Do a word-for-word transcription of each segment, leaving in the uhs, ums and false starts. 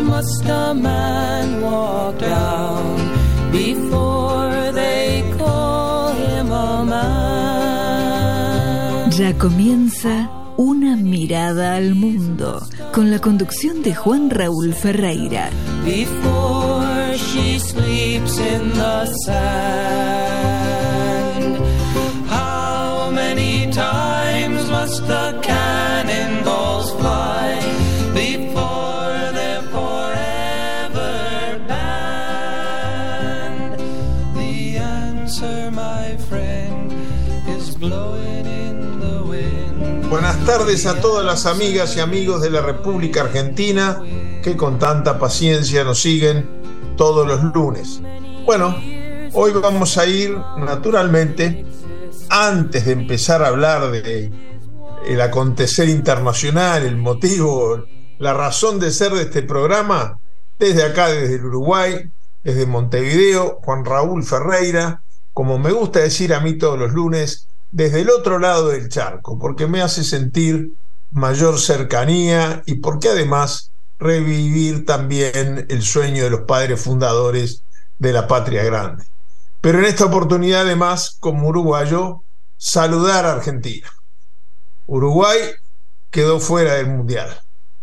must a man walk down before they call him a man. Ya comienza Una mirada al mundo, con la conducción de Juan Raúl Ferreira. Before she sleeps in the sand, how many times must the cannonballs fly before they're forever banned? The answer, my friend, is blowing in the wind. Buenas tardes a todas las amigas y amigos de la República Argentina que con tanta paciencia nos siguen todos los lunes. Bueno, hoy vamos a ir naturalmente, antes de empezar a hablar de el acontecer internacional, el motivo, la razón de ser de este programa, desde acá, desde el Uruguay, desde Montevideo, Juan Raúl Ferreira, como me gusta decir a mí todos los lunes, desde el otro lado del charco, porque me hace sentir mayor cercanía y porque además revivir también el sueño de los padres fundadores de la patria grande. Pero en esta oportunidad, además, como uruguayo, saludar a Argentina. Uruguay quedó fuera del Mundial.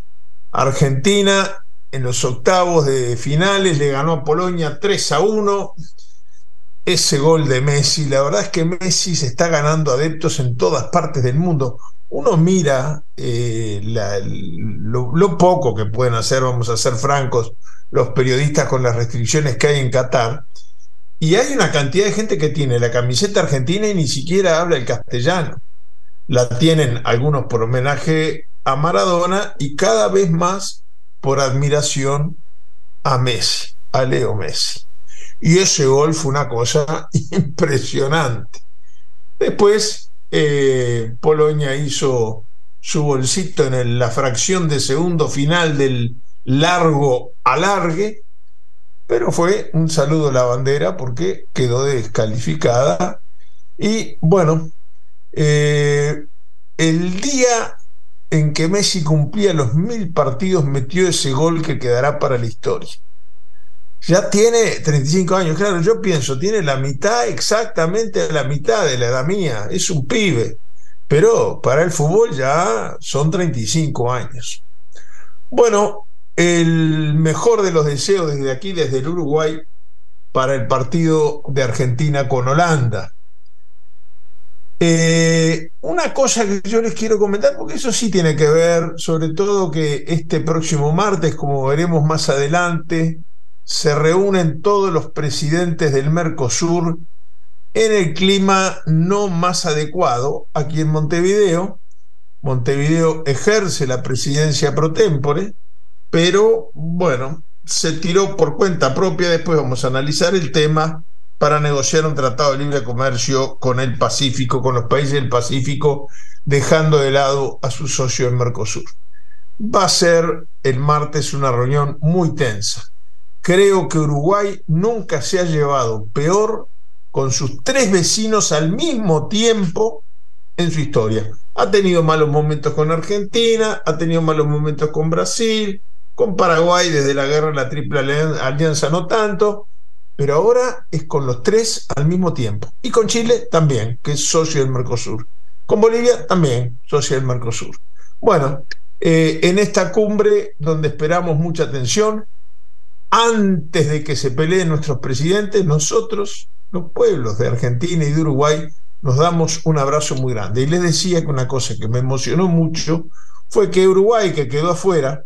Argentina, en los octavos de finales, le ganó a Polonia tres a uno. Ese gol de Messi, la verdad es que Messi se está ganando adeptos en todas partes del mundo. Uno mira eh, la, lo, lo poco que pueden hacer, vamos a ser francos, los periodistas con las restricciones que hay en Qatar, y hay una cantidad de gente que tiene la camiseta argentina y ni siquiera habla el castellano. La tienen algunos por homenaje a Maradona y cada vez más por admiración a Messi, a Leo Messi. Y ese gol fue una cosa impresionante. Después eh, Polonia hizo su bolsito en el, la fracción de segundo final del largo alargue, pero fue un saludo a la bandera porque quedó descalificada. Y bueno, eh, el día en que Messi cumplía los mil partidos metió ese gol que quedará para la historia. Ya tiene treinta y cinco años, claro, yo pienso, tiene la mitad, exactamente la mitad de la edad mía, es un pibe, pero para el fútbol ya son treinta y cinco años. Bueno, el mejor de los deseos desde aquí, desde el Uruguay, para el partido de Argentina con Holanda. Eh, una cosa que yo les quiero comentar, porque eso sí tiene que ver, sobre todo que este próximo martes, como veremos más adelante, se reúnen todos los presidentes del Mercosur en el clima no más adecuado aquí en Montevideo. Montevideo ejerce la presidencia pro tempore, pero bueno, se tiró por cuenta propia. Después vamos a analizar el tema para negociar un tratado de libre comercio con el Pacífico, con los países del Pacífico, dejando de lado a su socio en Mercosur. Va a ser el martes una reunión muy tensa. Creo que Uruguay nunca se ha llevado peor con sus tres vecinos al mismo tiempo en su historia. Ha tenido malos momentos con Argentina, ha tenido malos momentos con Brasil, con Paraguay desde la guerra de la Triple Alianza no tanto, pero ahora es con los tres al mismo tiempo. Y con Chile también, que es socio del Mercosur. Con Bolivia también, socio del Mercosur. Bueno, eh, en esta cumbre donde esperamos mucha atención, antes de que se peleen nuestros presidentes, nosotros, los pueblos de Argentina y de Uruguay, nos damos un abrazo muy grande. Y les decía que una cosa que me emocionó mucho fue que Uruguay, que quedó afuera,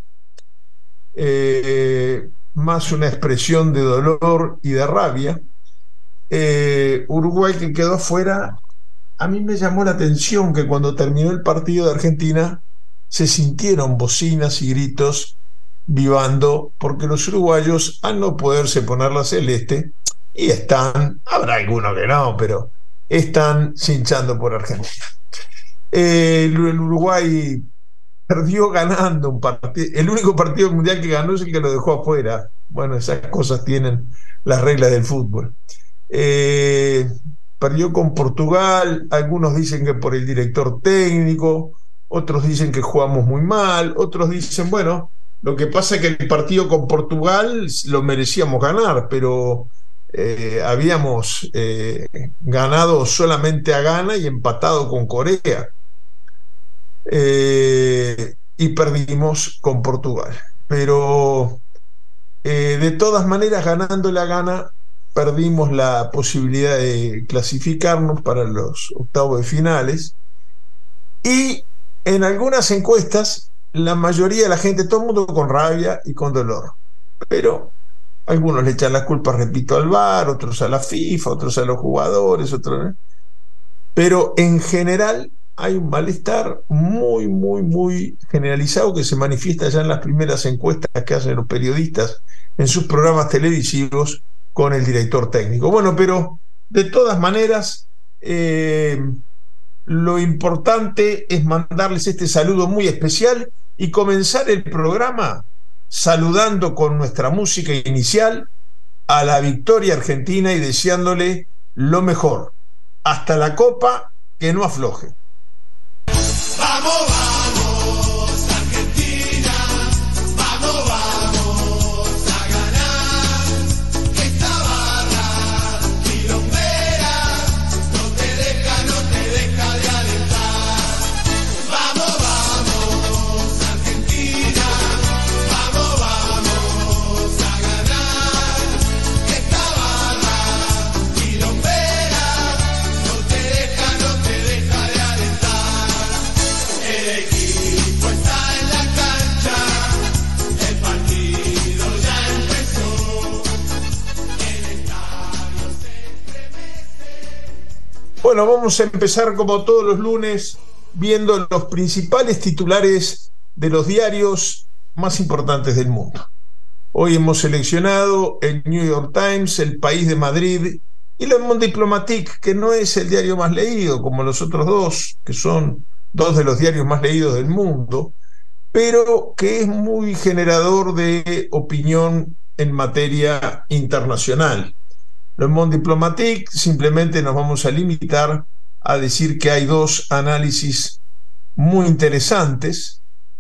eh, más una expresión de dolor y de rabia, eh, Uruguay que quedó afuera, a mí me llamó la atención que cuando terminó el partido de Argentina se sintieron bocinas y gritos vivando, porque los uruguayos, al no poderse poner la celeste, y están, habrá alguno que no, pero están hinchando por Argentina. Eh, el, el Uruguay perdió ganando un partido, el único partido mundial que ganó es el que lo dejó afuera. Bueno, esas cosas tienen las reglas del fútbol. Eh, perdió con Portugal, algunos dicen que por el director técnico, otros dicen que jugamos muy mal, otros dicen, bueno, Lo que pasa es que el partido con Portugal lo merecíamos ganar, pero eh, habíamos eh, ganado solamente a Ghana y empatado con Corea. Eh, y perdimos con Portugal. Pero eh, de todas maneras, ganándole a Ghana, perdimos la posibilidad de clasificarnos para los octavos de finales. Y en algunas encuestas, la mayoría de la gente, todo el mundo con rabia y con dolor. Pero algunos le echan la culpa, repito, al V A R, otros a la FIFA, otros a los jugadores, otros... Pero en general hay un malestar muy, muy, muy generalizado que se manifiesta ya en las primeras encuestas que hacen los periodistas en sus programas televisivos con el director técnico. Bueno, pero de todas maneras, eh, lo importante es mandarles este saludo muy especial y comenzar el programa saludando con nuestra música inicial a la victoria argentina y deseándole lo mejor. Hasta la copa, que no afloje. Vamos, vamos, Argentina, vamos, vamos a ganar. Esta barra quilombera no te deja, no te deja de alentar. Vamos, vamos, Argentina, vamos, vamos a ganar. Esta barra quilombera no te deja, no te deja de alentar. El equipo está en la cancha, el partido ya empezó, el estadio se estremece. Bueno, vamos a empezar como todos los lunes viendo los principales titulares de los diarios más importantes del mundo. Hoy hemos seleccionado el New York Times, El País de Madrid y Le Monde Diplomatique, que no es el diario más leído como los otros dos, que son dos de los diarios más leídos del mundo, pero que es muy generador de opinión en materia internacional. Le Monde Diplomatique simplemente nos vamos a limitar a decir que hay dos análisis muy interesantes.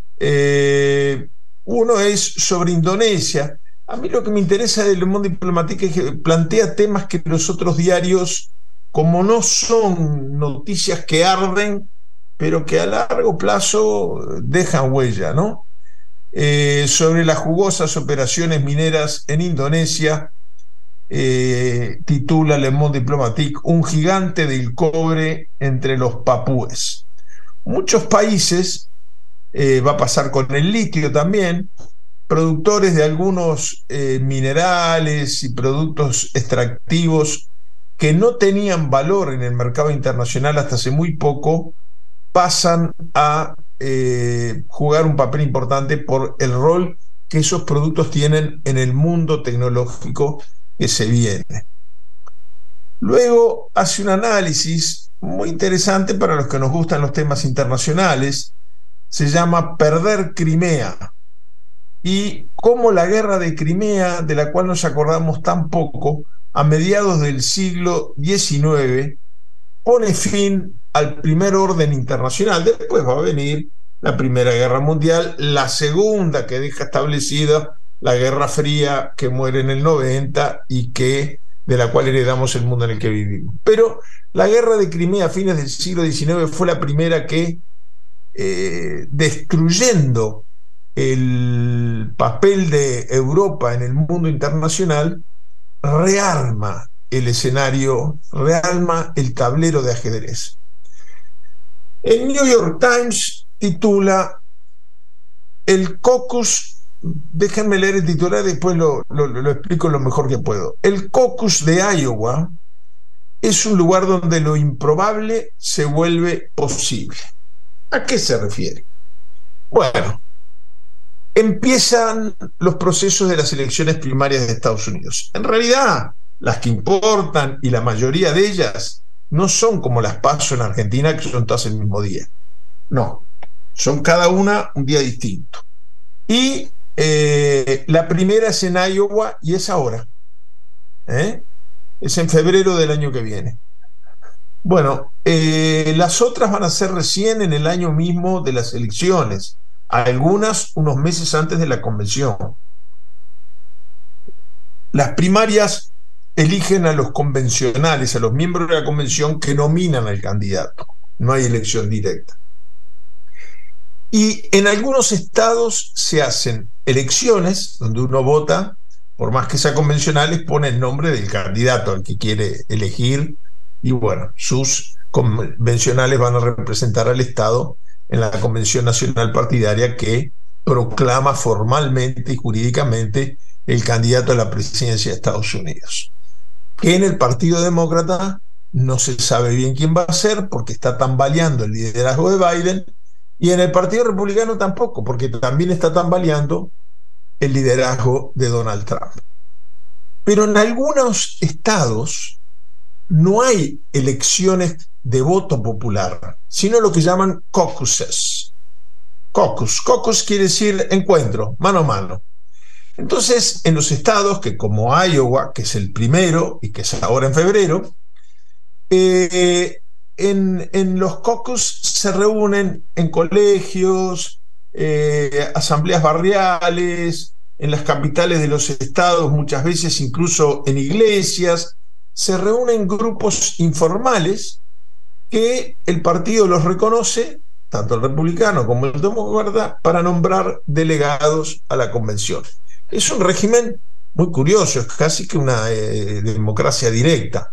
Eh, uno es sobre Indonesia. A mí lo que me interesa de Le Monde Diplomatique es que plantea temas que los otros diarios, como no son noticias que arden, pero que a largo plazo dejan huella, ¿no? Eh, sobre las jugosas operaciones mineras en Indonesia, eh, titula Le Monde Diplomatique, un gigante del cobre entre los papúes. Muchos países, eh, va a pasar con el litio también, productores de algunos eh, minerales y productos extractivos que no tenían valor en el mercado internacional hasta hace muy poco, pasan a eh, jugar un papel importante por el rol que esos productos tienen en el mundo tecnológico que se viene. Luego hace un análisis muy interesante para los que nos gustan los temas internacionales, se llama Perder Crimea, y cómo la guerra de Crimea, de la cual nos acordamos tan poco, a mediados del siglo diecinueve, pone fin al primer orden internacional. Después va a venir la Primera Guerra Mundial, la segunda que deja establecida la Guerra Fría, que muere en el noventa y que, de la cual heredamos el mundo en el que vivimos. Pero la Guerra de Crimea a fines del siglo diecinueve fue la primera que, eh, destruyendo el papel de Europa en el mundo internacional, rearma el escenario, rearma el tablero de ajedrez. El New York Times titula el caucus, déjenme leer el titular, después lo, lo, lo explico lo mejor que puedo. El caucus de Iowa es un lugar donde lo improbable se vuelve posible. ¿A qué se refiere? Bueno, empiezan los procesos de las elecciones primarias de Estados Unidos. En realidad, las que importan, y la mayoría de ellas, no son como las PASO en Argentina, que son todas el mismo día. No, son cada una un día distinto. Y eh, la primera es en Iowa y es ahora. ¿Eh? Es en febrero del año que viene. Bueno, eh, las otras van a ser recién en el año mismo de las elecciones. algunas unos meses antes de la convención. Las primarias eligen a los convencionales, a los miembros de la convención que nominan al candidato. No hay elección directa. Y en algunos estados se hacen elecciones donde uno vota, por más que sean convencionales, pone el nombre del candidato al que quiere elegir, y bueno, sus convencionales van a representar al Estado en la Convención Nacional Partidaria que proclama formalmente y jurídicamente el candidato a la presidencia de Estados Unidos. Que en el Partido Demócrata no se sabe bien quién va a ser porque está tambaleando el liderazgo de Biden, y en el Partido Republicano tampoco, porque también está tambaleando el liderazgo de Donald Trump. Pero en algunos estados no hay elecciones de voto popular, sino lo que llaman caucuses. Caucus, caucus quiere decir encuentro, mano a mano. Entonces, en los estados que como Iowa, que es el primero y que es ahora en febrero, eh, en, en los caucus se reúnen en colegios, eh, asambleas barriales, en las capitales de los estados, muchas veces incluso en iglesias, se reúnen grupos informales que el partido los reconoce, tanto el republicano como el demócrata, para nombrar delegados a la convención. Es un régimen muy curioso, es casi que una eh, democracia directa.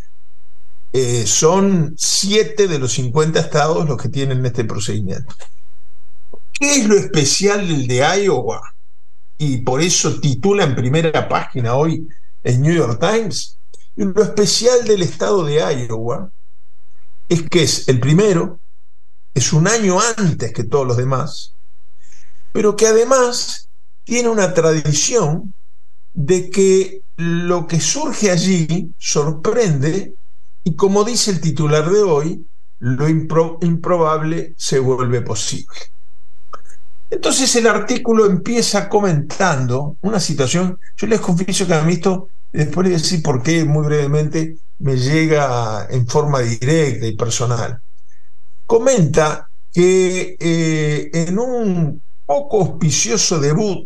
Eh, son siete de los cincuenta estados los que tienen este procedimiento. ¿Qué es lo especial del de Iowa? Y por eso titula en primera página hoy el New York Times. Y lo especial del estado de Iowa es que es el primero, es un año antes que todos los demás, pero que además tiene una tradición de que lo que surge allí sorprende, y como dice el titular de hoy, lo impro- improbable se vuelve posible. Entonces el artículo empieza comentando una situación. Yo les confieso que a mí esto, después les voy a decir por qué muy brevemente, me llega en forma directa y personal. Comenta que eh, en un poco auspicioso debut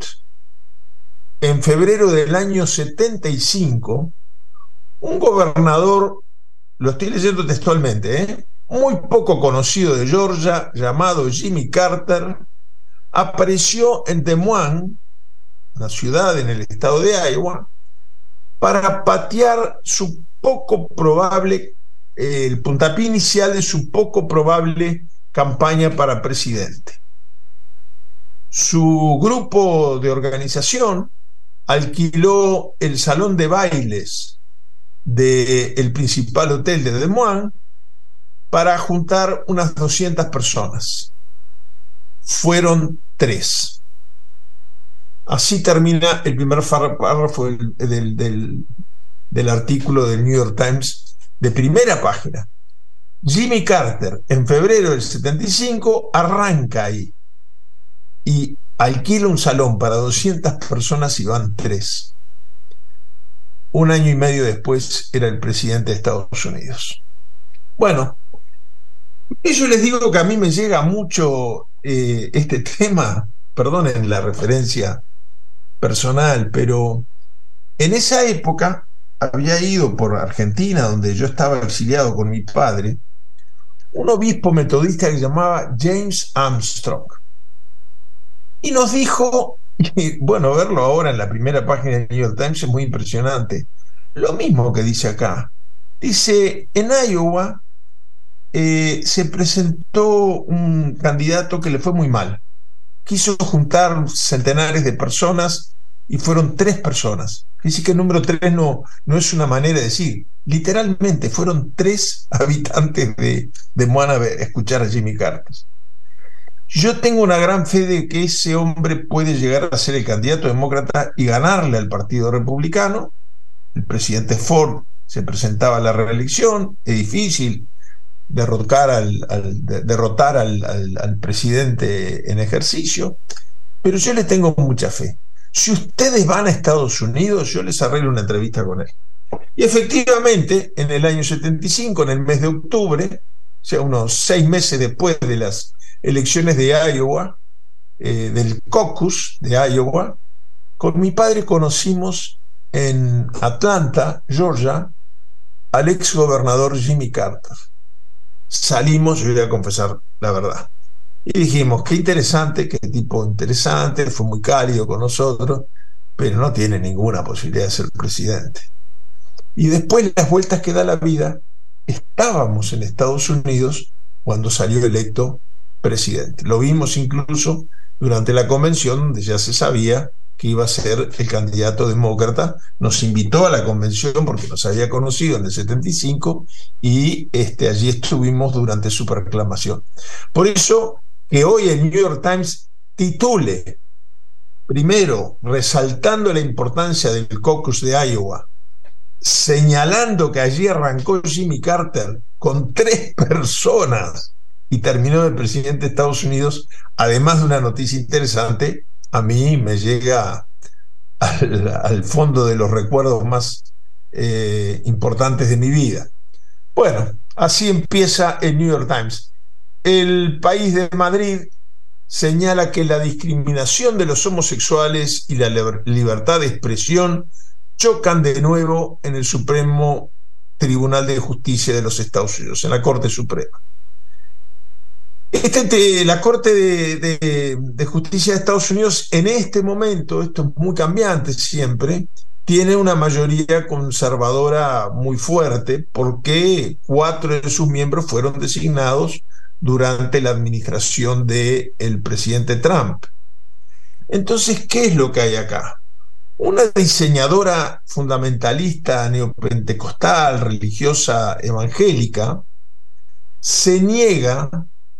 en febrero del año setenta y cinco, un gobernador, lo estoy leyendo textualmente, ¿eh? muy poco conocido de Georgia, llamado Jimmy Carter, apareció en Des Moines, una ciudad en el estado de Iowa, para patear su poco probable, eh, el puntapié inicial de su poco probable campaña para presidente. Su grupo de organización alquiló el salón de bailes del principal hotel de Des Moines para juntar unas doscientas personas. Fueron tres. Así termina el primer párrafo del, del, del, del artículo del New York Times de primera página. Jimmy Carter, en febrero del setenta y cinco, arranca ahí y alquila un salón para doscientas personas y van tres. Un año y medio después era el presidente de Estados Unidos. Bueno, y yo les digo que a mí me llega mucho eh, este tema, perdonen la referencia personal, pero en esa época había ido por Argentina, donde yo estaba exiliado con mi padre, un obispo metodista que se llamaba James Armstrong, y nos dijo, y bueno, verlo ahora en la primera página del New York Times es muy impresionante, lo mismo que dice acá. Dice, en Iowa eh, se presentó un candidato que le fue muy mal, quiso juntar centenares de personas y fueron tres personas. Dice que el número tres no, no es una manera de decir, literalmente fueron tres habitantes de, de Moana a escuchar a Jimmy Carter. Yo tengo una gran fe de que ese hombre puede llegar a ser el candidato demócrata y ganarle al Partido Republicano. El presidente Ford se presentaba a la reelección, es difícil derrotar al, al, derrotar al, al, al presidente en ejercicio, pero yo le tengo mucha fe. Si ustedes van a Estados Unidos, yo les arreglo una entrevista con él. Y efectivamente, en el año setenta y cinco, en el mes de octubre, o sea, unos seis meses después de las elecciones de Iowa, eh, del caucus de Iowa. Con mi padre conocimos en Atlanta, Georgia, al ex gobernador Jimmy Carter. Salimos, yo voy a confesar la verdad, y dijimos, qué interesante, qué tipo interesante, fue muy cálido con nosotros, pero no tiene ninguna posibilidad de ser presidente. Y después, las vueltas que da la vida, estábamos en Estados Unidos cuando salió electo presidente. Lo vimos incluso durante la convención, donde ya se sabía que iba a ser el candidato demócrata. Nos invitó a la convención porque nos había conocido en el setenta y cinco y este, allí estuvimos durante su proclamación. Por eso que hoy el New York Times titule, primero, resaltando la importancia del caucus de Iowa, señalando que allí arrancó Jimmy Carter con tres personas y terminó el presidente de Estados Unidos, además de una noticia interesante, a mí me llega al, al fondo de los recuerdos más eh, importantes de mi vida. Bueno, así empieza el New York Times. El País de Madrid señala que la discriminación de los homosexuales y la libertad de expresión chocan de nuevo en el Supremo Tribunal de Justicia de los Estados Unidos, en la Corte Suprema. Este, la Corte de, de, de Justicia de Estados Unidos en este momento, esto es muy cambiante siempre, tiene una mayoría conservadora muy fuerte porque cuatro de sus miembros fueron designados durante la administración del presidente Trump. Entonces, ¿qué es lo que hay acá? Una diseñadora fundamentalista neopentecostal, religiosa, evangélica, se niega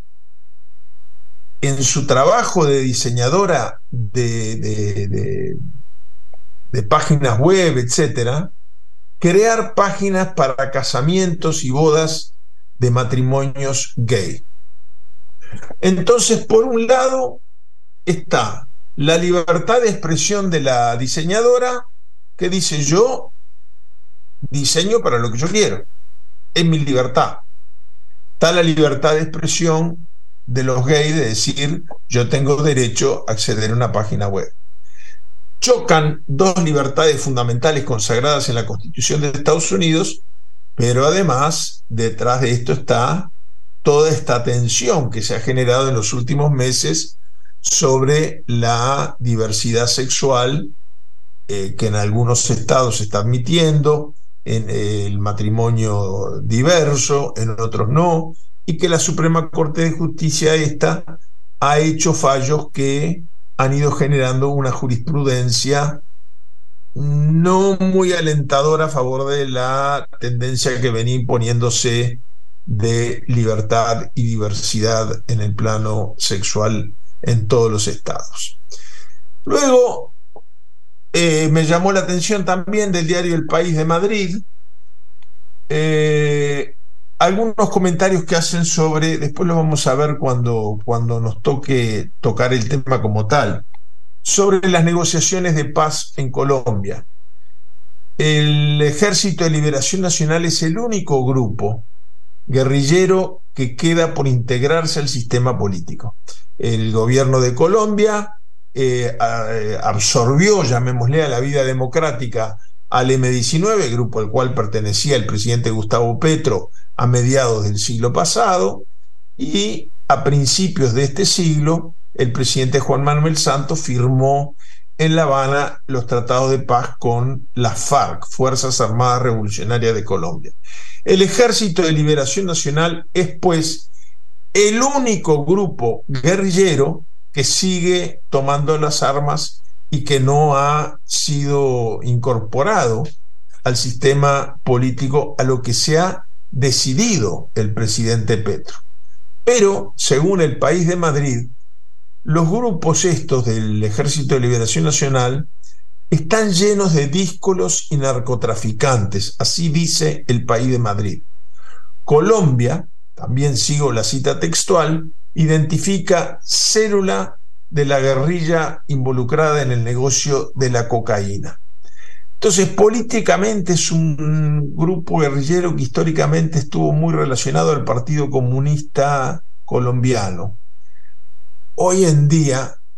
en su trabajo de diseñadora de, de, de, de páginas web, etcétera, crear páginas para casamientos y bodas de matrimonios gay. Entonces, por un lado está la libertad de expresión de la diseñadora, que dice, yo diseño para lo que yo quiero, es mi libertad. Está la libertad de expresión de los gays de decir, yo tengo derecho a acceder a una página web. Chocan dos libertades fundamentales consagradas en la Constitución de Estados Unidos, pero además detrás de esto está toda esta tensión que se ha generado en los últimos meses sobre la diversidad sexual, eh, que en algunos estados se está admitiendo, en eh, el matrimonio diverso, en otros no, y que la Suprema Corte de Justicia esta ha hecho fallos que han ido generando una jurisprudencia no muy alentadora a favor de la tendencia que venía imponiéndose de libertad y diversidad en el plano sexual en todos los estados. Luego, eh, me llamó la atención también del diario El País de Madrid, eh, algunos comentarios que hacen sobre, después lo vamos a ver cuando, cuando nos toque tocar el tema como tal, sobre las negociaciones de paz en Colombia. El Ejército de Liberación Nacional es el único grupo guerrillero que queda por integrarse al sistema político. El gobierno de Colombia eh, absorbió, llamémosle, a la vida democrática al eme diecinueve, grupo al cual pertenecía el presidente Gustavo Petro a mediados del siglo pasado, y a principios de este siglo el presidente Juan Manuel Santos firmó en La Habana los tratados de paz con las FARC, Fuerzas Armadas Revolucionarias de Colombia. El Ejército de Liberación Nacional es, pues, el único grupo guerrillero que sigue tomando las armas y que no ha sido incorporado al sistema político a lo que se ha decidido el presidente Petro. Pero, según El País de Madrid, los grupos estos del Ejército de Liberación Nacional están llenos de díscolos y narcotraficantes, así dice El País de Madrid. Colombia, también sigo la cita textual, identifica célula de la guerrilla involucrada en el negocio de la cocaína. Entonces, políticamente es un grupo guerrillero que históricamente estuvo muy relacionado al Partido Comunista Colombiano. Hoy en día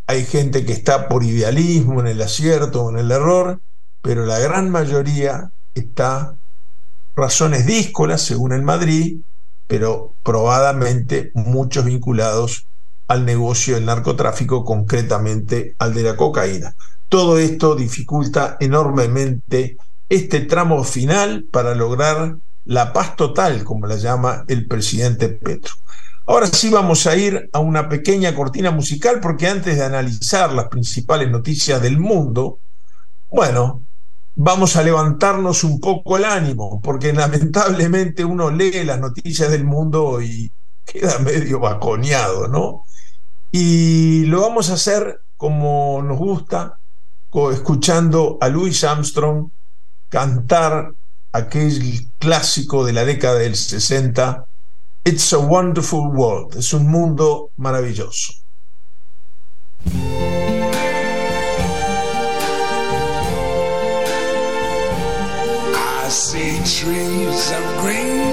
hay gente que está por idealismo, en el acierto o en el error, pero la gran mayoría está razones díscolas, según el Madrid, pero probadamente muchos vinculados al negocio del narcotráfico, concretamente al de la cocaína. Todo esto dificulta enormemente este tramo final para lograr la paz total, como la llama el presidente Petro. Ahora sí vamos a ir a una pequeña cortina musical, porque antes de analizar las principales noticias del mundo, bueno, vamos a levantarnos un poco el ánimo, porque lamentablemente uno lee las noticias del mundo y queda medio baconeado, ¿no? Y lo vamos a hacer como nos gusta, escuchando a Louis Armstrong cantar aquel clásico de la década del sesenta, It's a Wonderful World, es un mundo maravilloso. I see trees of green,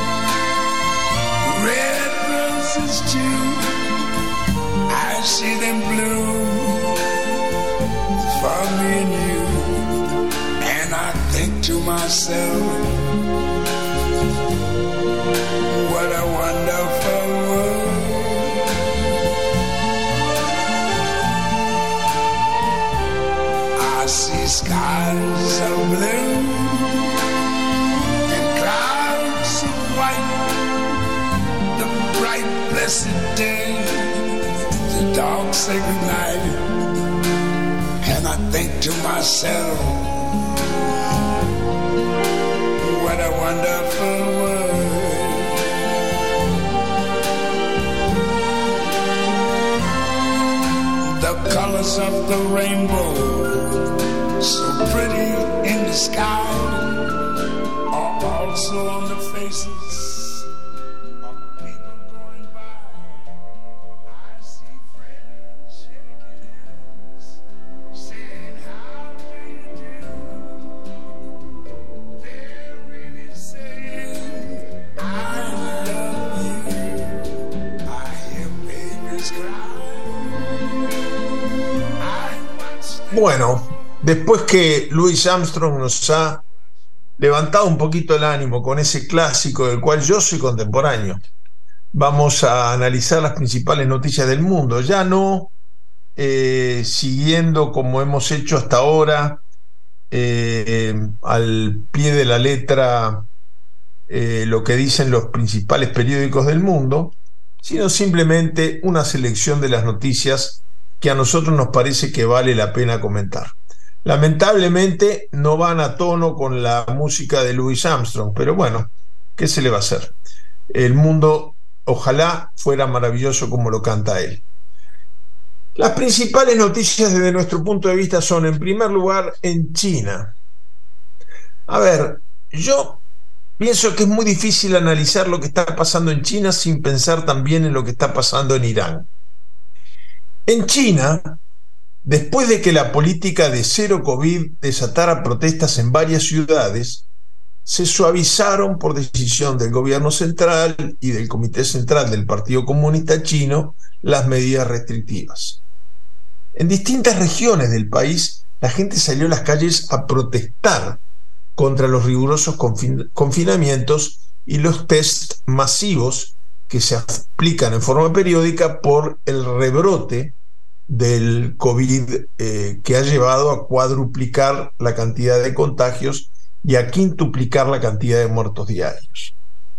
red roses too. I see them bloom for me and you. And I think to myself, what a wonderful world. I see skies of blue and clouds of white, the bright blessed day, the dark sacred night. And I think to myself, what a wonderful world. The colors of the rainbow, so pretty in the sky, are also on the faces of people going by. I see friends shaking hands, saying how do you do. They're really saying I love you. I hear babies cry. Bueno, después que Louis Armstrong nos ha levantado un poquito el ánimo con ese clásico del cual yo soy contemporáneo, vamos a analizar las principales noticias del mundo, ya no eh, siguiendo como hemos hecho hasta ahora eh, eh, al pie de la letra eh, lo que dicen los principales periódicos del mundo, sino simplemente una selección de las noticias que a nosotros nos parece que vale la pena comentar. Lamentablemente no van a tono con la música de Louis Armstrong, pero bueno, ¿qué se le va a hacer? El mundo ojalá fuera maravilloso como lo canta él. Las principales noticias desde nuestro punto de vista son, en primer lugar, en China. A ver, yo pienso que es muy difícil analizar lo que está pasando en China sin pensar también en lo que está pasando en Irán. En China, después de que la política de cero COVID desatara protestas en varias ciudades, se suavizaron por decisión del gobierno central y del Comité Central del Partido Comunista Chino las medidas restrictivas. En distintas regiones del país, la gente salió a las calles a protestar contra los rigurosos confin- confinamientos y los test masivos que se aplican en forma periódica por el rebrote del COVID eh, que ha llevado a cuadruplicar la cantidad de contagios y a quintuplicar la cantidad de muertos diarios.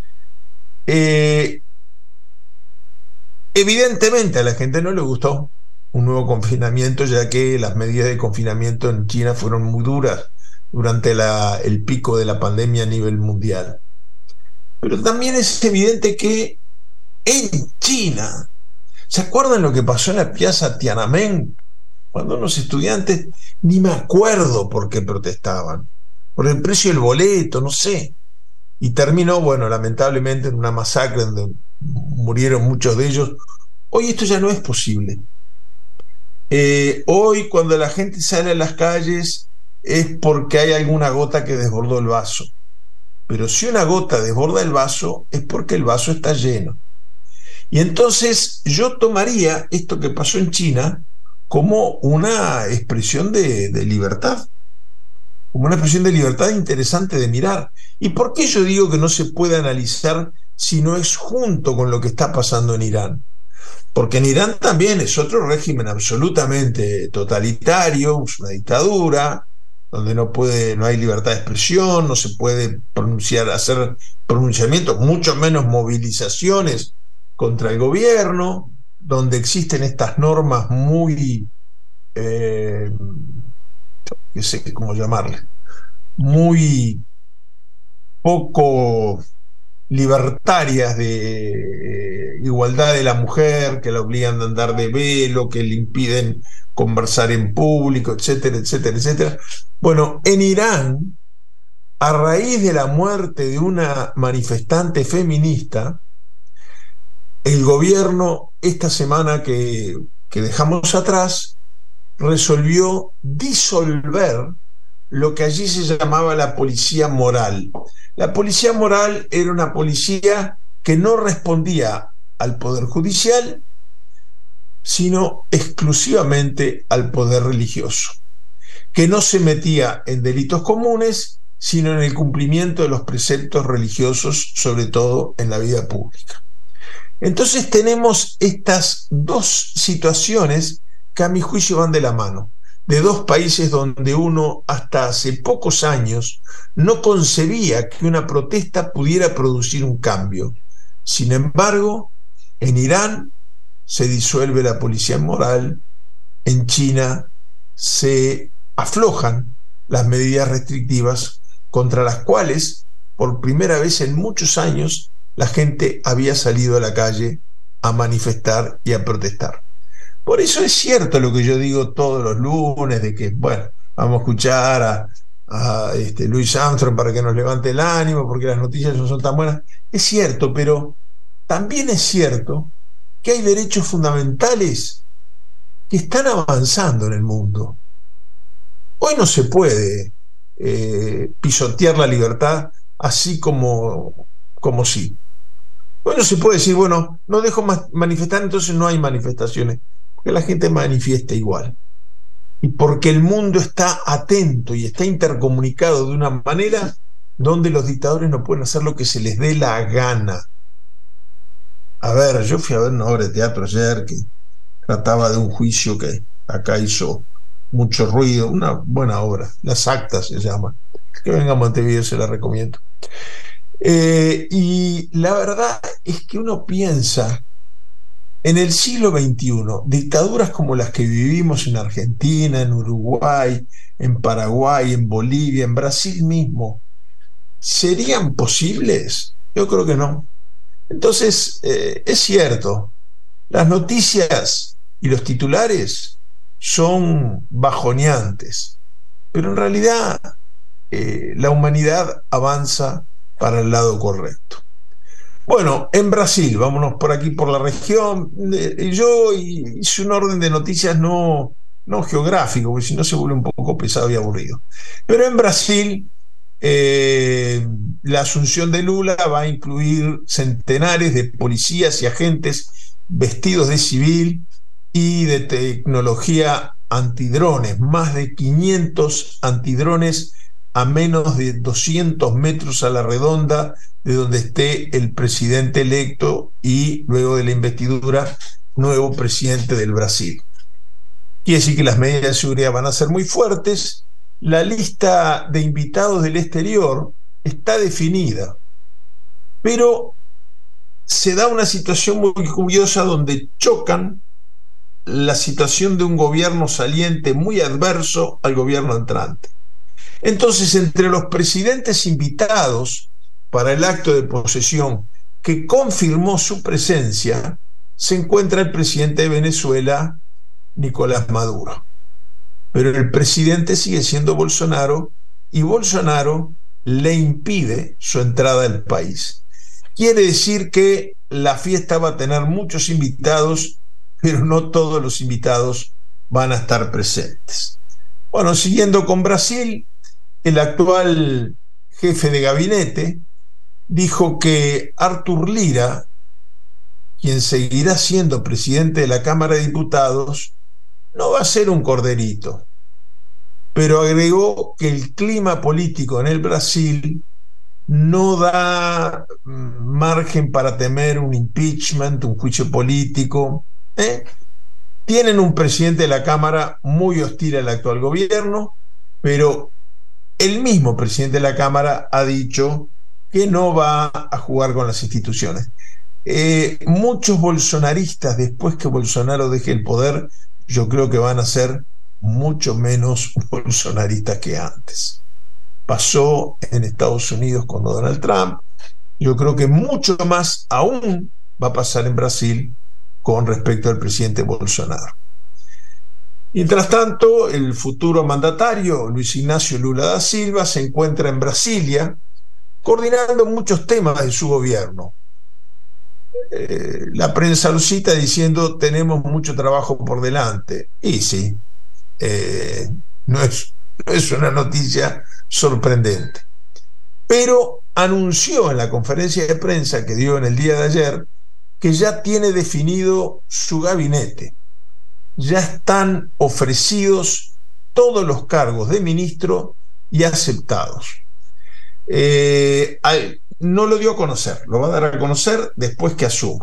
Eh, evidentemente a la gente no le gustó un nuevo confinamiento, ya que las medidas de confinamiento en China fueron muy duras durante la, el pico de la pandemia a nivel mundial. Pero también es evidente que en China, ¿se acuerdan lo que pasó en la Piazza Tiananmen? Cuando unos estudiantes, ni me acuerdo por qué protestaban, por el precio del boleto, no sé. Y terminó, bueno, lamentablemente en una masacre donde murieron muchos de ellos. Hoy esto ya no es posible. Eh, hoy cuando la gente sale a las calles es porque hay alguna gota que desbordó el vaso. Pero si una gota desborda el vaso es porque el vaso está lleno. Y entonces yo tomaría esto que pasó en China como una expresión de, de libertad, como una expresión de libertad interesante de mirar. ¿Y por qué yo digo que no se puede analizar si no es junto con lo que está pasando en Irán? Porque en Irán también es otro régimen absolutamente totalitario, es una dictadura, donde no puede, no hay libertad de expresión, no se puede pronunciar, hacer pronunciamientos, mucho menos movilizaciones contra el gobierno, donde existen estas normas muy, eh, no sé cómo llamarle, muy poco libertarias, de eh, igualdad de la mujer, que la obligan a andar de velo, que le impiden conversar en público, etcétera, etcétera, etcétera. Bueno, en Irán, a raíz de la muerte de una manifestante feminista, el gobierno, esta semana que, que dejamos atrás, resolvió disolver lo que allí se llamaba la policía moral. La policía moral era una policía que no respondía al poder judicial, sino exclusivamente al poder religioso, que no se metía en delitos comunes, sino en el cumplimiento de los preceptos religiosos, sobre todo en la vida pública. Entonces tenemos estas dos situaciones que a mi juicio van de la mano, de dos países donde uno hasta hace pocos años no concebía que una protesta pudiera producir un cambio. Sin embargo, en Irán se disuelve la policía moral, en China se aflojan las medidas restrictivas contra las cuales, por primera vez en muchos años, la gente había salido a la calle a manifestar y a protestar. Por eso es cierto lo que yo digo todos los lunes, de que, bueno, vamos a escuchar a, a este, Louis Armstrong para que nos levante el ánimo, porque las noticias no son tan buenas. Es cierto, pero también es cierto que hay derechos fundamentales que están avanzando en el mundo. Hoy no se puede eh, pisotear la libertad así como, como sí. Hoy no se puede decir, bueno, no dejo más manifestar, entonces no hay manifestaciones, porque la gente manifiesta igual. Y porque el mundo está atento y está intercomunicado de una manera donde los dictadores no pueden hacer lo que se les dé la gana. A ver, yo fui a ver una obra de teatro ayer que trataba de un juicio que acá hizo mucho ruido, una buena obra, Las Actas se llama, que venga a Montevideo, se la recomiendo. Eh, y la verdad es que uno piensa en el siglo veintiuno, dictaduras como las que vivimos en Argentina, en Uruguay, en Paraguay, en Bolivia, en Brasil mismo, ¿serían posibles? Yo creo que no. Entonces, eh, es cierto, las noticias y los titulares son bajoneantes, pero en realidad eh, la humanidad avanza para el lado correcto. Bueno, en Brasil, vámonos por aquí por la región, eh, yo hice un orden de noticias no, no geográfico, porque si no se vuelve un poco pesado y aburrido. Pero en Brasil, eh, la asunción de Lula va a incluir centenares de policías y agentes vestidos de civil y de tecnología antidrones, más de quinientos antidrones a menos de doscientos metros a la redonda de donde esté el presidente electo y luego de la investidura nuevo presidente del Brasil. Quiere decir que las medidas de seguridad van a ser muy fuertes. La lista de invitados del exterior está definida, pero se da una situación muy curiosa donde chocan la situación de un gobierno saliente muy adverso al gobierno entrante. Entonces, entre los presidentes invitados para el acto de posesión que confirmó su presencia, se encuentra el presidente de Venezuela, Nicolás Maduro. Pero el presidente sigue siendo Bolsonaro y Bolsonaro le impide su entrada al país. Quiere decir que la fiesta va a tener muchos invitados, pero no todos los invitados van a estar presentes. Bueno, siguiendo con Brasil, el actual jefe de gabinete dijo que Arthur Lira, quien seguirá siendo presidente de la Cámara de Diputados, no va a ser un corderito, pero agregó que el clima político en el Brasil no da margen para temer un impeachment, un juicio político. ¿eh? Tienen un presidente de la Cámara muy hostil al actual gobierno, pero el mismo presidente de la Cámara ha dicho que no va a jugar con las instituciones. Eh, muchos bolsonaristas, después que Bolsonaro deje el poder, yo creo que van a ser mucho menos bolsonaristas que antes. Pasó en Estados Unidos con Donald Trump, yo creo que mucho más aún va a pasar en Brasil con respecto al presidente Bolsonaro. Mientras tanto, el futuro mandatario Luis Ignacio Lula da Silva se encuentra en Brasilia coordinando muchos temas de su gobierno. Eh, la prensa lo cita diciendo: tenemos mucho trabajo por delante. Y sí, eh, no es, no es una noticia sorprendente. Pero anunció en la conferencia de prensa que dio en el día de ayer que ya tiene definido su gabinete. Ya están ofrecidos todos los cargos de ministro y aceptados. Eh, no lo dio a conocer, lo va a dar a conocer después que asuma.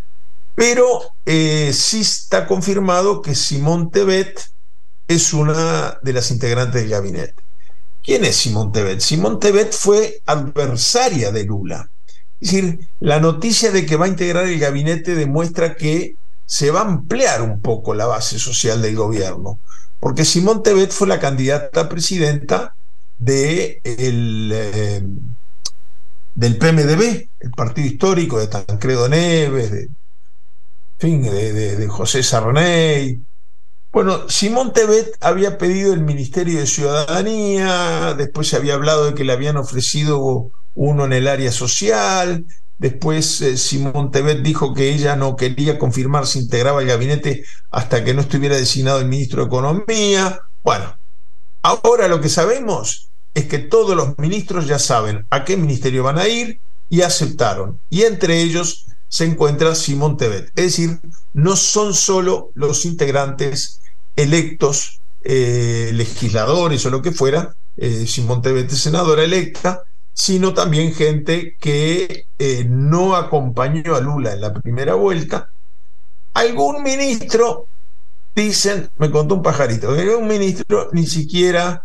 Pero eh, sí está confirmado que Simone Tebet es una de las integrantes del gabinete. ¿Quién es Simone Tebet? Simone Tebet fue adversaria de Lula. Es decir, la noticia de que va a integrar el gabinete demuestra que se va a ampliar un poco la base social del gobierno, porque Simone Tebet fue la candidata a presidenta de el, eh, del P M D B, el partido histórico de Tancredo Neves, de, en fin, de, de, de José Sarney. Bueno, Simone Tebet había pedido el Ministerio de Ciudadanía, después se había hablado de que le habían ofrecido uno en el área social. Después eh, Simone Tebet dijo que ella no quería confirmar si integraba el gabinete hasta que no estuviera designado el ministro de Economía. Bueno, ahora lo que sabemos es que todos los ministros ya saben a qué ministerio van a ir y aceptaron. Y entre ellos se encuentra Simone Tebet. Es decir, no son solo los integrantes electos, eh, legisladores o lo que fuera, eh, Simone Tebet es senadora electa, sino también gente que eh, no acompañó a Lula en la primera vuelta. Algún ministro, dicen, me contó un pajarito, que algún ministro ni siquiera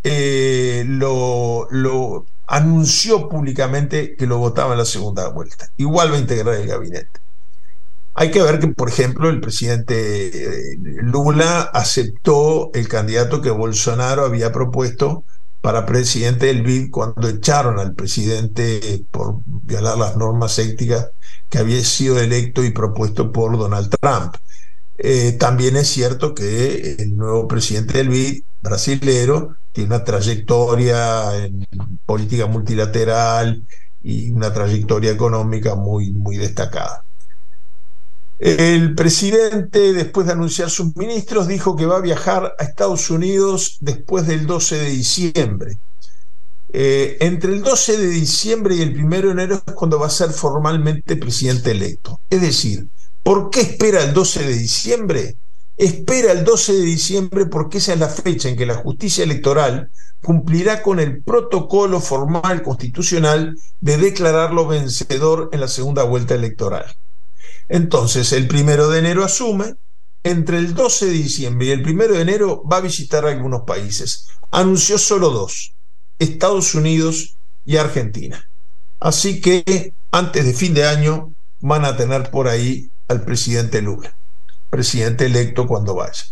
eh, lo, lo anunció públicamente que lo votaba en la segunda vuelta. Igual va a integrar el gabinete. Hay que ver que, por ejemplo, el presidente eh, Lula aceptó el candidato que Bolsonaro había propuesto para presidente del B I D cuando echaron al presidente por violar las normas éticas que había sido electo y propuesto por Donald Trump. Eh, también es cierto que el nuevo presidente del B I D, brasilero, tiene una trayectoria en política multilateral y una trayectoria económica muy, muy destacada. El presidente, después de anunciar sus ministros, dijo que va a viajar a Estados Unidos después del doce de diciembre. Eh, entre el doce de diciembre y el primero de enero es cuando va a ser formalmente presidente electo. Es decir, ¿por qué espera el doce de diciembre? Espera el doce de diciembre porque esa es la fecha en que la justicia electoral cumplirá con el protocolo formal constitucional de declararlo vencedor en la segunda vuelta electoral. Entonces, el primero de enero asume, entre el doce de diciembre y el primero de enero va a visitar algunos países. Anunció solo dos, Estados Unidos y Argentina. Así que antes de fin de año van a tener por ahí al presidente Lula, presidente electo cuando vaya.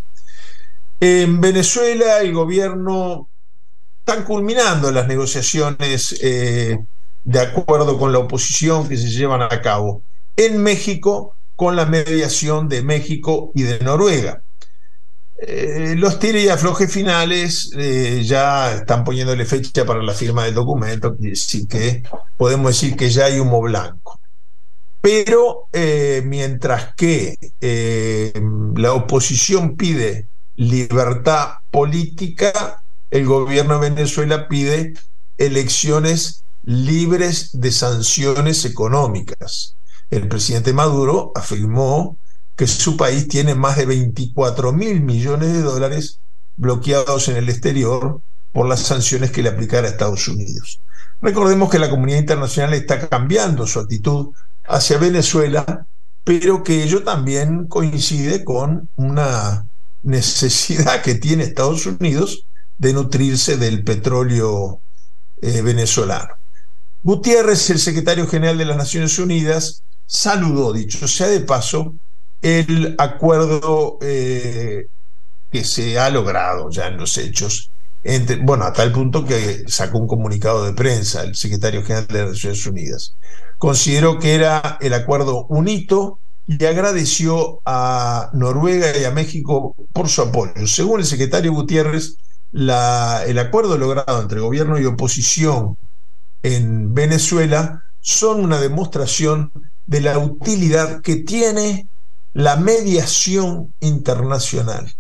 En Venezuela el gobierno están culminando las negociaciones eh, de acuerdo con la oposición que se llevan a cabo. En México, con la mediación de México y de Noruega. Eh, los tire y afloje finales eh, ya están poniéndole fecha para la firma del documento, así que podemos decir que ya hay humo blanco. Pero eh, mientras que eh, la oposición pide libertad política, el gobierno de Venezuela pide elecciones libres de sanciones económicas. El presidente Maduro afirmó que su país tiene más de veinticuatro mil millones de dólares bloqueados en el exterior por las sanciones que le aplicara a Estados Unidos. Recordemos que la comunidad internacional está cambiando su actitud hacia Venezuela, pero que ello también coincide con una necesidad que tiene Estados Unidos de nutrirse del petróleo eh, venezolano. Gutiérrez, el secretario general de las Naciones Unidas, saludó, dicho sea de paso, el acuerdo eh, que se ha logrado ya en los hechos, entre, bueno, a tal punto que sacó un comunicado de prensa el secretario general de las Naciones Unidas. Consideró que era el acuerdo un hito y agradeció a Noruega y a México por su apoyo. Según el secretario Gutiérrez, la, el acuerdo logrado entre gobierno y oposición en Venezuela son una demostración de la utilidad que tiene la mediación internacional.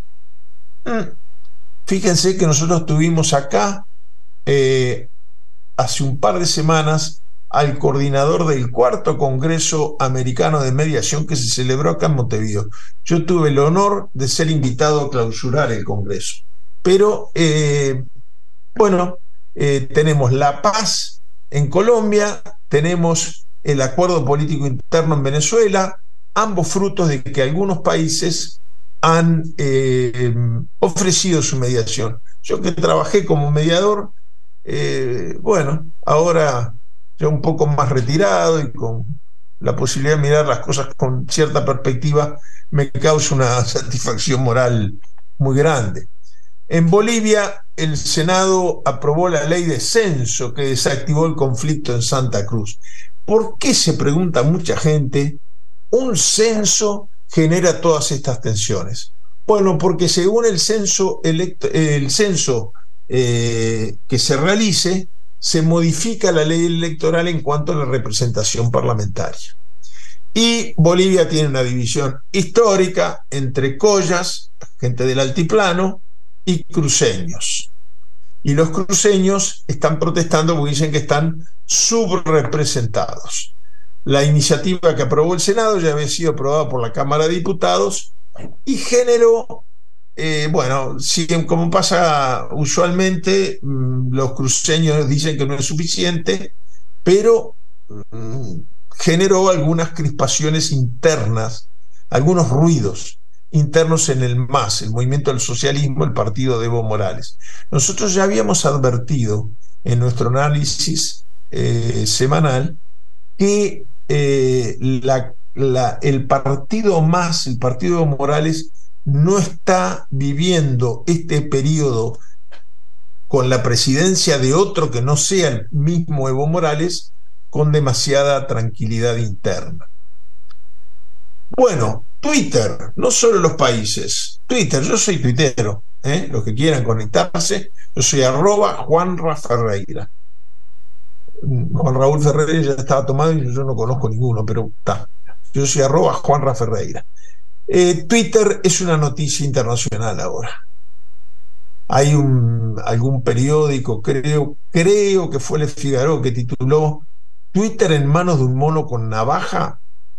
Fíjense que nosotros tuvimos acá eh, hace un par de semanas al coordinador del cuarto Congreso Americano de Mediación que se celebró acá en Montevideo. Yo tuve el honor de ser invitado a clausurar el Congreso. Pero, eh, bueno, eh, tenemos la paz en Colombia, tenemos el acuerdo político interno en Venezuela, ambos frutos de que algunos países han eh, ofrecido su mediación. Yo que trabajé como mediador, eh, bueno, ahora ya un poco más retirado y con la posibilidad de mirar las cosas con cierta perspectiva, me causa una satisfacción moral muy grande. En Bolivia, el Senado aprobó la ley de censo que desactivó el conflicto en Santa Cruz. ¿Por qué, se pregunta mucha gente, un censo genera todas estas tensiones? Bueno, porque según el censo, electo, el censo eh, que se realice, se modifica la ley electoral en cuanto a la representación parlamentaria. Y Bolivia tiene una división histórica entre collas, gente del altiplano, y cruceños. Y los cruceños están protestando porque dicen que están subrepresentados. La iniciativa que aprobó el Senado ya había sido aprobada por la Cámara de Diputados y generó, eh, bueno, si, como pasa usualmente, mmm, los cruceños dicen que no es suficiente, pero mmm, generó algunas crispaciones internas, algunos ruidos internos en el M A S, el Movimiento del Socialismo, el partido de Evo Morales. Nosotros ya habíamos advertido en nuestro análisis eh, semanal que eh, la, la, el partido M A S, el partido de Evo Morales, no está viviendo este periodo con la presidencia de otro que no sea el mismo Evo Morales con demasiada tranquilidad interna. Bueno, Twitter, no solo los países. Twitter, yo soy tuitero, ¿eh? Los que quieran conectarse, yo soy arroba Juanra Ferreira. Juan Raúl Ferreira ya estaba tomado y yo no conozco ninguno, pero está. Yo soy arroba Juanra Ferreira. Eh, Twitter es una noticia internacional ahora. Hay un, algún periódico, creo, creo que fue Le Figaro, que tituló Twitter en manos de un mono con navaja.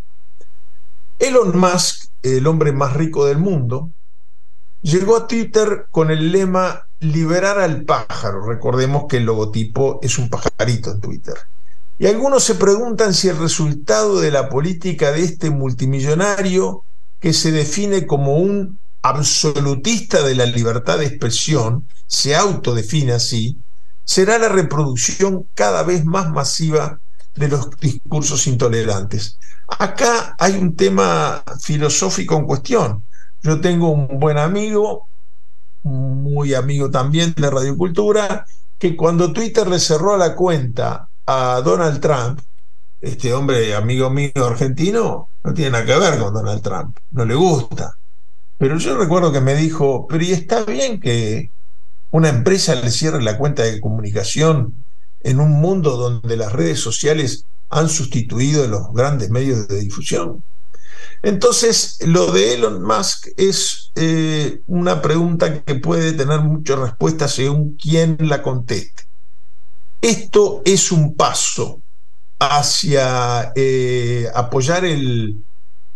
Elon Musk, el hombre más rico del mundo, llegó a Twitter con el lema liberar al pájaro. Recordemos que el logotipo es un pajarito en Twitter. Y algunos se preguntan si el resultado de la política de este multimillonario, que se define como un absolutista de la libertad de expresión, se autodefine así, será la reproducción cada vez más masiva de los discursos intolerantes. Acá hay un tema filosófico en cuestión. Yo tengo un buen amigo, muy amigo también de Radio Cultura, que cuando Twitter le cerró la cuenta a Donald Trump, este hombre, amigo mío argentino, no tiene nada que ver con Donald Trump, no le gusta. Pero yo recuerdo que me dijo, pero ¿y está bien que una empresa le cierre la cuenta de comunicación en un mundo donde las redes sociales han sustituido a los grandes medios de difusión? Entonces, lo de Elon Musk es eh, una pregunta que puede tener muchas respuestas según quien la conteste. Esto es un paso hacia eh, apoyar el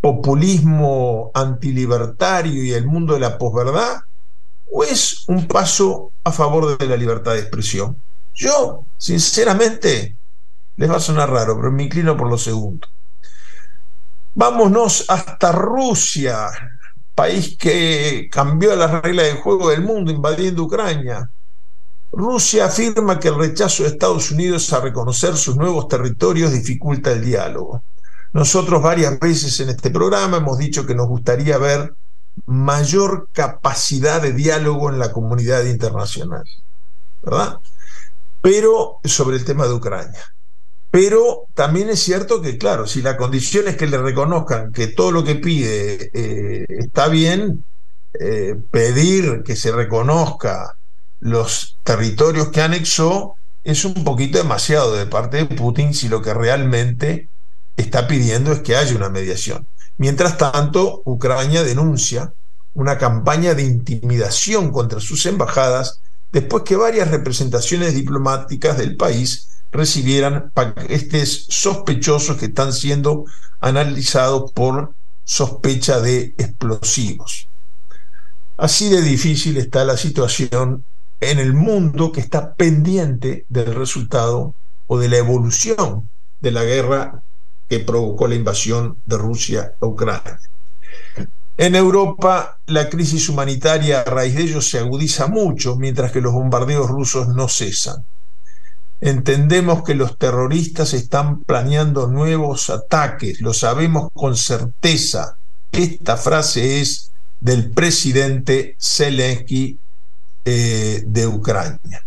populismo antilibertario y el mundo de la posverdad, o es un paso a favor de la libertad de expresión? Yo, sinceramente, les va a sonar raro, pero me inclino por lo segundo. Vámonos hasta Rusia, país que cambió las reglas del juego del mundo invadiendo Ucrania. Rusia afirma que el rechazo de Estados Unidos a reconocer sus nuevos territorios dificulta el diálogo. Nosotros varias veces en este programa hemos dicho que nos gustaría ver mayor capacidad de diálogo en la comunidad internacional, ¿verdad? Pero sobre el tema de Ucrania. Pero también es cierto que, claro, si la condición es que le reconozcan que todo lo que pide eh, está bien, eh, pedir que se reconozca los territorios que anexó es un poquito demasiado de parte de Putin si lo que realmente está pidiendo es que haya una mediación. Mientras tanto, Ucrania denuncia una campaña de intimidación contra sus embajadas después que varias representaciones diplomáticas del país recibieran paquetes sospechosos que están siendo analizados por sospecha de explosivos. Así de difícil está la situación en el mundo que está pendiente del resultado o de la evolución de la guerra que provocó la invasión de Rusia a Ucrania. En Europa, la crisis humanitaria a raíz de ello se agudiza mucho, mientras que los bombardeos rusos no cesan. Entendemos que los terroristas están planeando nuevos ataques, lo sabemos con certeza. Esta frase es del presidente Zelensky eh, de Ucrania.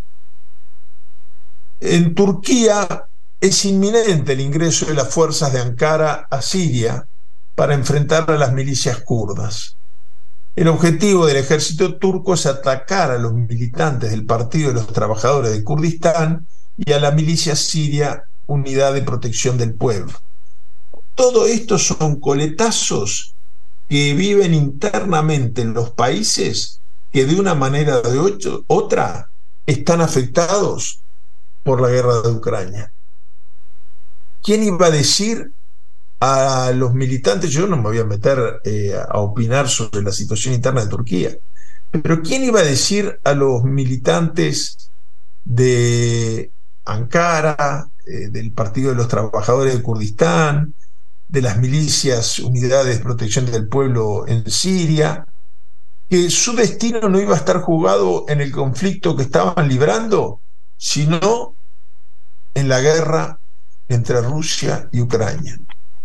En Turquía es inminente el ingreso de las fuerzas de Ankara a Siria para enfrentar a las milicias kurdas. El objetivo del ejército turco es atacar a los militantes del Partido de los Trabajadores de Kurdistán y a la milicia siria Unidad de Protección del Pueblo. Todo esto son coletazos que viven internamente en los países que de una manera o de otra están afectados por la guerra de Ucrania. ¿Quién iba a decir a los militantes? Yo no me voy a meter eh, a opinar sobre la situación interna de Turquía, pero ¿quién iba a decir a los militantes de Ankara, eh, del Partido de los Trabajadores de Kurdistán, de las milicias Unidades de Protección del Pueblo en Siria, que su destino no iba a estar jugado en el conflicto que estaban librando, sino en la guerra entre Rusia y Ucrania?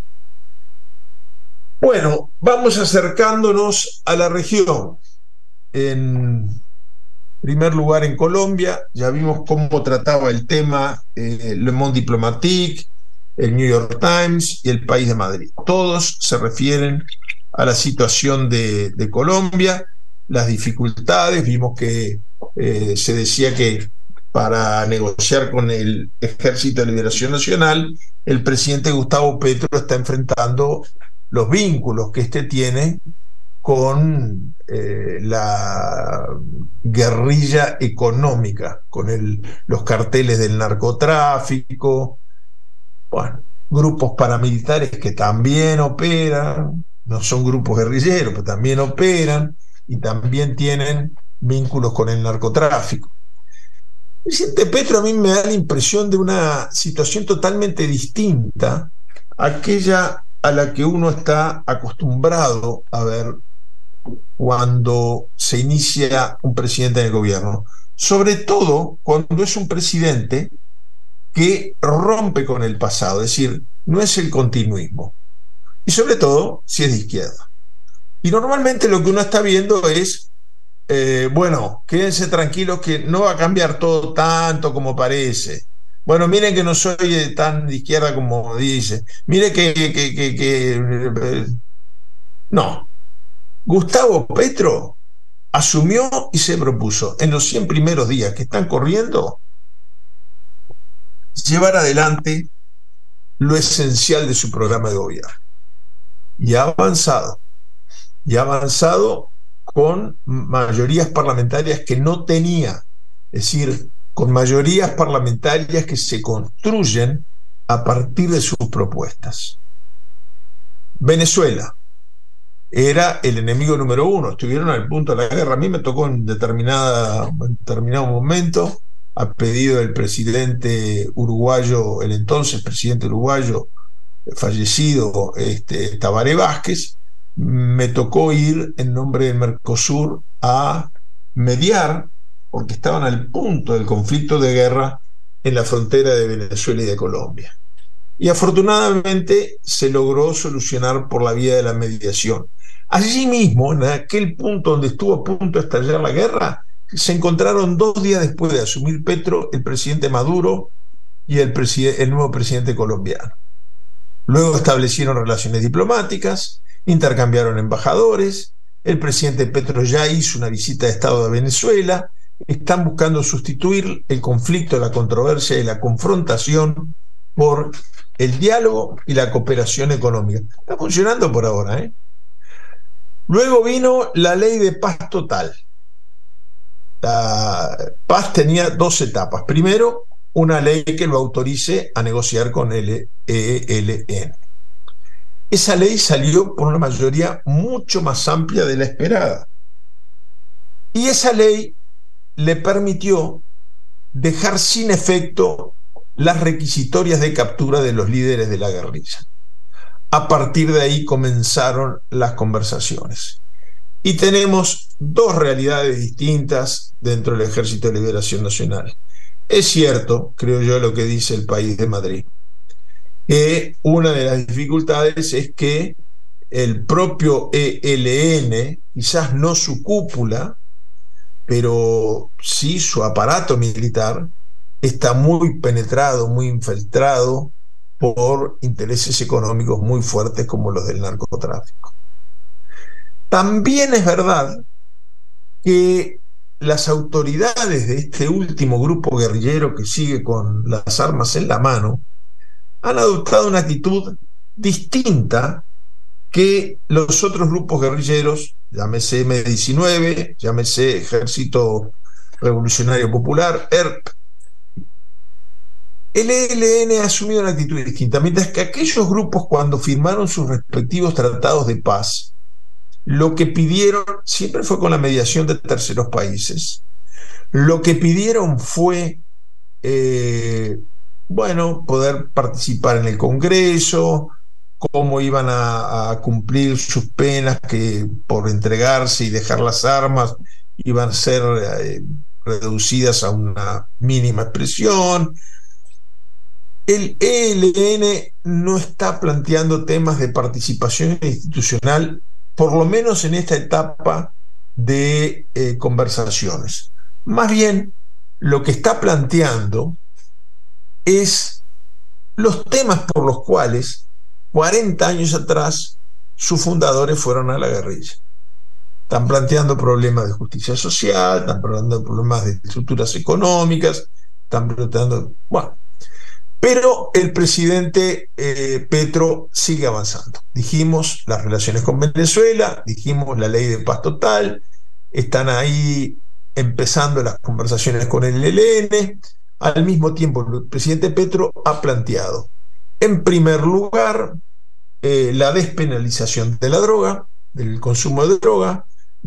Bueno, vamos acercándonos a la región. En primer lugar, en Colombia, ya vimos cómo trataba el tema eh, Le Monde Diplomatique, el New York Times y el País de Madrid. Todos se refieren a la situación de, de Colombia, las dificultades. Vimos que eh, se decía que para negociar con el Ejército de Liberación Nacional, el presidente Gustavo Petro está enfrentando los vínculos que éste tiene con eh, la guerrilla económica, con el, los carteles del narcotráfico, bueno, grupos paramilitares que también operan, no son grupos guerrilleros, pero también operan y también tienen vínculos con el narcotráfico. El presidente Petro a mí me da la impresión de una situación totalmente distinta a aquella a la que uno está acostumbrado a ver cuando se inicia un presidente en el gobierno, sobre todo cuando es un presidente que rompe con el pasado, es decir, no es el continuismo, y sobre todo si es de izquierda. Y normalmente lo que uno está viendo es Eh, bueno, quédense tranquilos que no va a cambiar todo tanto como parece. Bueno, miren que no soy tan de izquierda como dice. Miren que, que, que, que, que... No. Gustavo Petro asumió y se propuso en los cien primeros días que están corriendo llevar adelante lo esencial de su programa de gobierno. Y ha avanzado. Y ha avanzado con mayorías parlamentarias que no tenía, es decir, con mayorías parlamentarias que se construyen a partir de sus propuestas. Venezuela, era el enemigo número uno. Estuvieron al punto de la guerra. A mí me tocó en, determinada, en determinado momento, a pedido del presidente uruguayo, el entonces presidente uruguayo fallecido, este, Tabaré Vázquez, me tocó ir en nombre del Mercosur a mediar, porque estaban al punto del conflicto de guerra en la frontera de Venezuela y de Colombia. Y afortunadamente se logró solucionar por la vía de la mediación. Allí mismo, en aquel punto donde estuvo a punto de estallar la guerra, se encontraron dos días después de asumir Petro el presidente Maduro y el, preside- el nuevo presidente colombiano. Luego establecieron relaciones diplomáticas, intercambiaron embajadores, el presidente Petro ya hizo una visita de Estado a Venezuela, están buscando sustituir el conflicto, la controversia y la confrontación por el diálogo y la cooperación económica. Está funcionando por ahora, ¿eh? Luego vino la ley de paz total. La paz tenía dos etapas. Primero, una ley que lo autorice a negociar con el E L N. Esa ley salió por una mayoría mucho más amplia de la esperada. Y esa ley le permitió dejar sin efecto las requisitorias de captura de los líderes de la guerrilla. A partir de ahí comenzaron las conversaciones. Y tenemos dos realidades distintas dentro del Ejército de Liberación Nacional. Es cierto, creo yo, lo que dice El País de Madrid, que una de las dificultades es que el propio E L N, quizás no su cúpula, pero sí su aparato militar, está muy penetrado, muy infiltrado por intereses económicos muy fuertes como los del narcotráfico. También es verdad que las autoridades de este último grupo guerrillero que sigue con las armas en la mano han adoptado una actitud distinta que los otros grupos guerrilleros, llámese eme diecinueve, llámese Ejército Revolucionario Popular, E R P. El E L N ha asumido una actitud distinta, mientras que aquellos grupos, cuando firmaron sus respectivos tratados de paz, lo que pidieron siempre fue con la mediación de terceros países. Lo que pidieron fue eh, bueno, poder participar en el Congreso, cómo iban a, a cumplir sus penas, que por entregarse y dejar las armas iban a ser eh, reducidas a una mínima expresión. El E L N no está planteando temas de participación institucional, por lo menos en esta etapa de eh, conversaciones. Más bien, lo que está planteando es los temas por los cuales cuarenta años atrás sus fundadores fueron a la guerrilla. Están planteando problemas de justicia social, están planteando problemas de estructuras económicas, están planteando... Bueno, pero el presidente eh, Petro sigue avanzando. Dijimos las relaciones con Venezuela, dijimos la ley de paz total, están ahí empezando las conversaciones con el E L N. Al mismo tiempo, el presidente Petro ha planteado, en primer lugar, eh, la despenalización de la droga, del consumo de droga,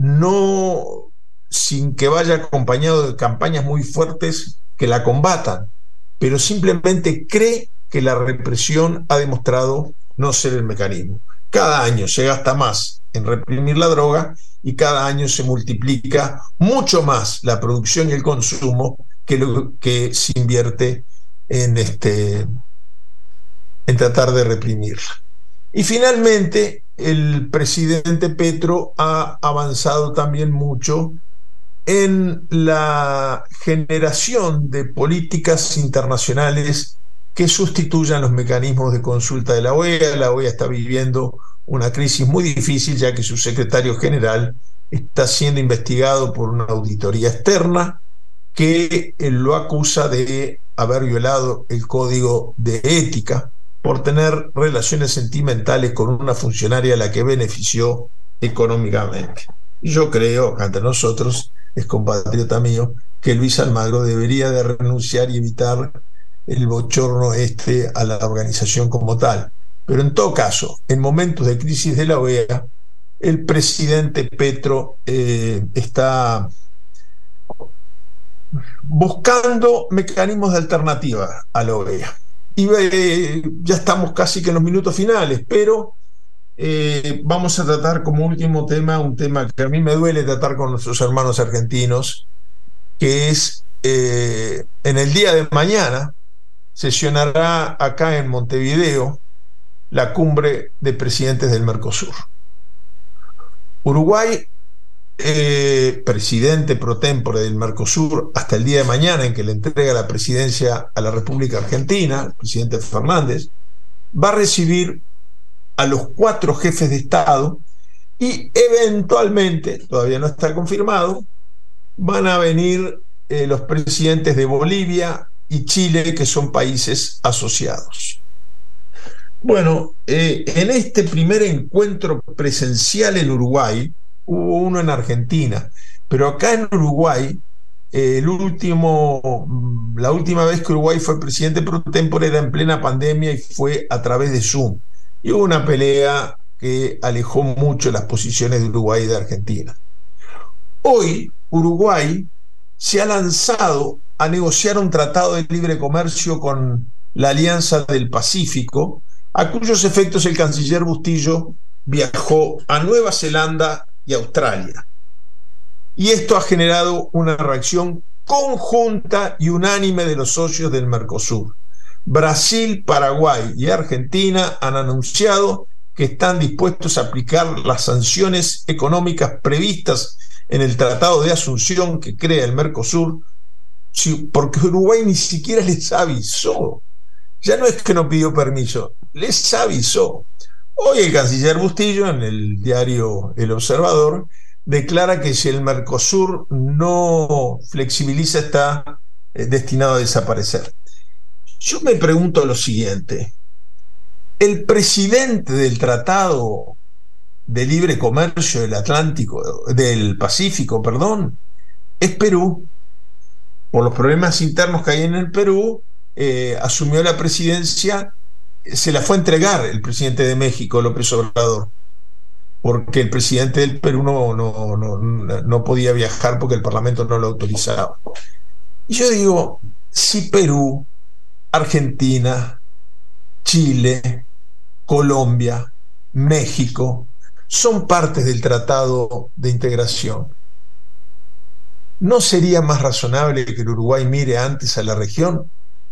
no sin que vaya acompañado de campañas muy fuertes que la combatan, pero simplemente cree que la represión ha demostrado no ser el mecanismo. Cada año se gasta más en reprimir la droga y cada año se multiplica mucho más la producción y el consumo que lo que se invierte en, este, en tratar de reprimirla. Y finalmente, el presidente Petro ha avanzado también mucho en la generación de políticas internacionales que sustituyan los mecanismos de consulta de la O E A. La O E A está viviendo una crisis muy difícil, ya que su secretario general está siendo investigado por una auditoría externa que lo acusa de haber violado el código de ética por tener relaciones sentimentales con una funcionaria a la que benefició económicamente. Y yo creo, entre nosotros, es compatriota mío, que Luis Almagro debería de renunciar y evitar el bochorno este a la organización como tal. Pero en todo caso, en momentos de crisis de la O E A, el presidente Petro eh, está buscando mecanismos de alternativa a la O E A. Y eh, ya estamos casi que en los minutos finales, pero eh, vamos a tratar como último tema un tema que a mí me duele tratar con nuestros hermanos argentinos, que es eh, en el día de mañana sesionará acá en Montevideo la cumbre de presidentes del Mercosur. Uruguay, eh, presidente pro tempore del Mercosur hasta el día de mañana en que le entrega la presidencia a la República Argentina, el presidente Fernández, va a recibir a los cuatro jefes de Estado y eventualmente, todavía no está confirmado, van a venir eh, los presidentes de Bolivia y Chile, que son países asociados. Bueno, eh, en este primer encuentro presencial en Uruguay, hubo uno en Argentina, pero acá en Uruguay, eh, el último, la última vez que Uruguay fue presidente pro tempore era en plena pandemia y fue a través de Zoom. Y hubo una pelea que alejó mucho las posiciones de Uruguay y de Argentina. Hoy, Uruguay se ha lanzado a negociar un tratado de libre comercio con la Alianza del Pacífico, a cuyos efectos el canciller Bustillo viajó a Nueva Zelanda y Australia. Y esto ha generado una reacción conjunta y unánime de los socios del Mercosur. Brasil, Paraguay y Argentina han anunciado que están dispuestos a aplicar las sanciones económicas previstas en el Tratado de Asunción que crea el Mercosur, porque Uruguay ni siquiera les avisó. Ya no es que no pidió permiso, les avisó. Hoy el canciller Bustillo, en el diario El Observador, declara que si el Mercosur no flexibiliza está eh, destinado a desaparecer. Yo me pregunto lo siguiente: el presidente del Tratado de Libre Comercio del Atlántico, del Pacífico, perdón, es Perú. Por los problemas internos que hay en el Perú, eh, asumió la presidencia, se la fue a entregar el presidente de México, López Obrador, porque el presidente del Perú no, no, no, no podía viajar porque el Parlamento no lo autorizaba. Y yo digo, si Perú, Argentina, Chile, Colombia, México son partes del Tratado de Integración, ¿no sería más razonable que el Uruguay mire antes a la región?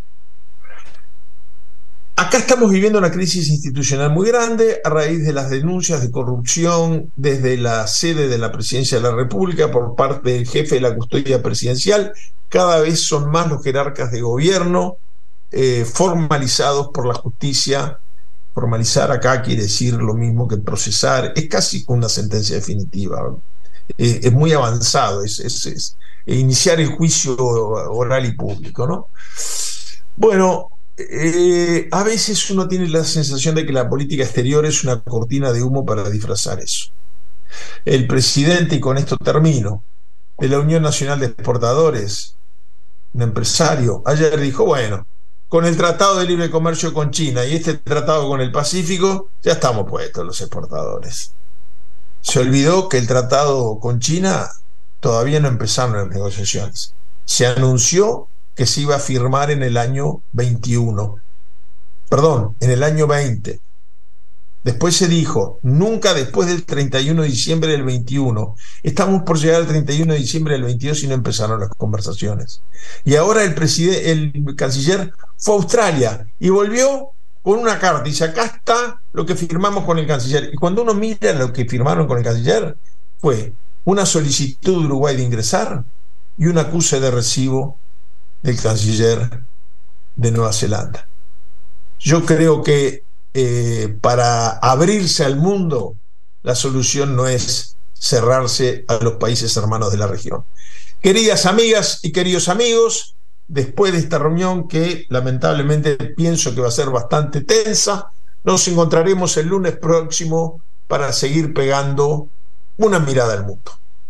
Acá estamos viviendo una crisis institucional muy grande a raíz de las denuncias de corrupción desde la sede de la Presidencia de la República por parte del jefe de la custodia presidencial. Cada vez son más los jerarcas de gobierno eh, formalizados por la justicia. Formalizar acá quiere decir lo mismo que procesar, es casi una sentencia definitiva. Eh, es muy avanzado, es, es, es iniciar el juicio oral y público, ¿no? Bueno, eh, a veces uno tiene la sensación de que la política exterior es una cortina de humo para disfrazar eso. El presidente, y con esto termino, de la Unión Nacional de Exportadores, un empresario, ayer dijo, bueno, con el Tratado de Libre Comercio con China y este tratado con el Pacífico, ya estamos puestos los exportadores. Se olvidó que el tratado con China todavía no empezaron las negociaciones. Se anunció que se iba a firmar en el año veintiuno. Perdón, en el año veinte. Después se dijo, nunca después del treinta y uno de diciembre del veintiuno. Estamos por llegar al treinta y uno de diciembre del veintidós y no empezaron las conversaciones. Y ahora el presidente, el canciller fue a Australia y volvió con una carta y dice, acá está lo que firmamos con el canciller. Y cuando uno mira lo que firmaron con el canciller, fue una solicitud de Uruguay de ingresar y un acuse de recibo del canciller de Nueva Zelanda. Yo creo que eh, para abrirse al mundo, la solución no es cerrarse a los países hermanos de la región. Queridas amigas y queridos amigos, después de esta reunión que lamentablemente pienso que va a ser bastante tensa, nos encontraremos el lunes próximo para seguir pegando una mirada al mundo.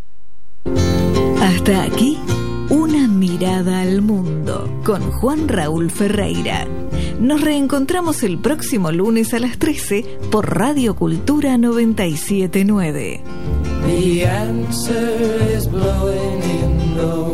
Hasta aquí, Una Mirada al Mundo con Juan Raúl Ferreira. Nos reencontramos el próximo lunes a las trece por Radio Cultura noventa y siete punto nueve. The answer is blowing in the